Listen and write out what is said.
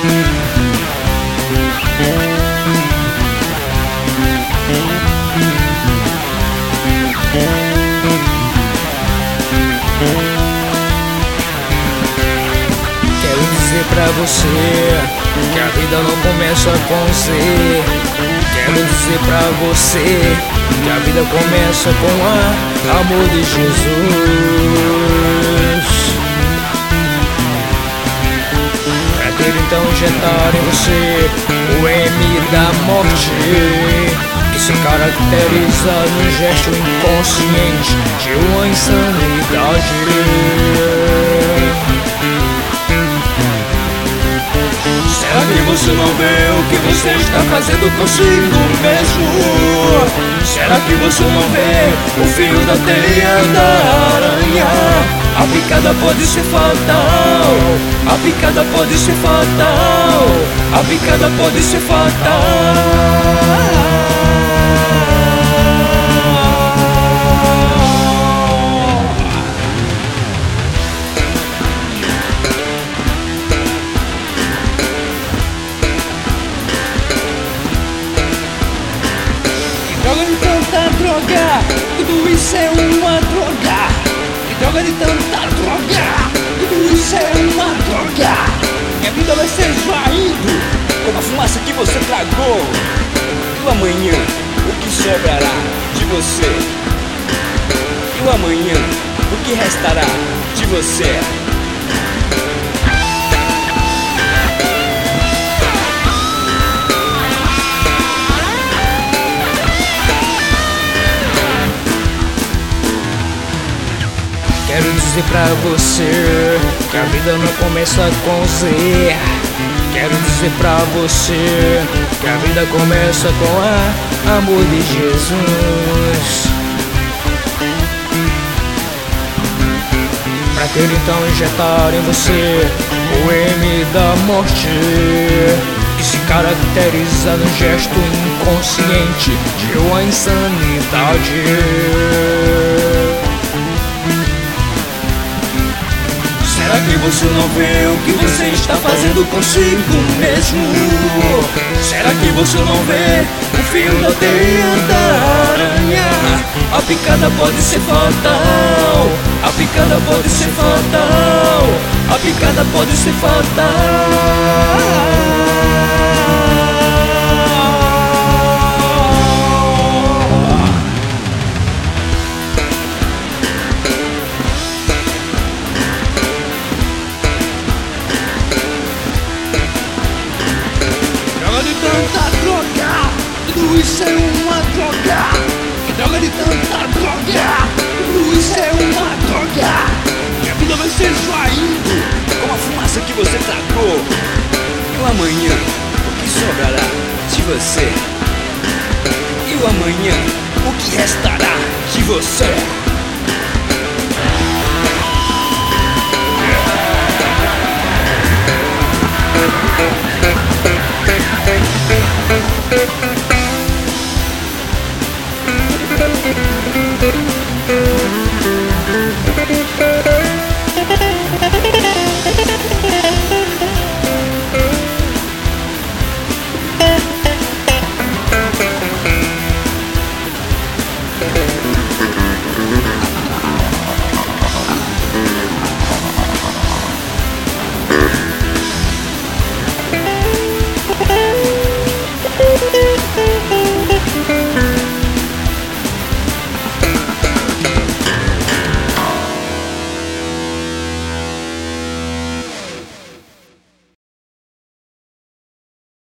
Quero dizer pra você que a vida não começa com Z. Quero dizer pra você que a vida começa com o amor de Jesus. Pra ter então injetar em você o M da morte, que se caracteriza num gesto inconsciente de uma insanidade. Será que você não vê o que você está fazendo consigo mesmo? Será que você não vê o fio da teia da aranha? A picada pode ser fatal, a picada pode ser fatal, a picada pode ser fatal. Droga de tanta droga, tudo isso é uma droga. Que droga de tanta droga, tudo isso é uma droga. Minha vida vai ser esvaindo como a fumaça que você tragou. E o amanhã, o que sobrará de você? E o amanhã, o que restará de você? Quero dizer pra você que a vida não começa com Z. Quero dizer pra você que a vida começa com o amor de Jesus. Pra ter então injetar em você o M da morte, que se caracteriza num gesto inconsciente de uma insanidade. Será que você não vê o que você está fazendo consigo mesmo? Será que você não vê o fio da teia da aranha? A picada pode ser fatal, a picada pode ser fatal, a picada pode ser fatal. Tanta droga, tudo isso é uma droga. Que droga de tanta droga, tudo isso é uma droga. Minha vida vai ser esvaindo como a fumaça que você tragou. E o amanhã, o que sobrará de você? E o amanhã, o que restará de você? Thank you.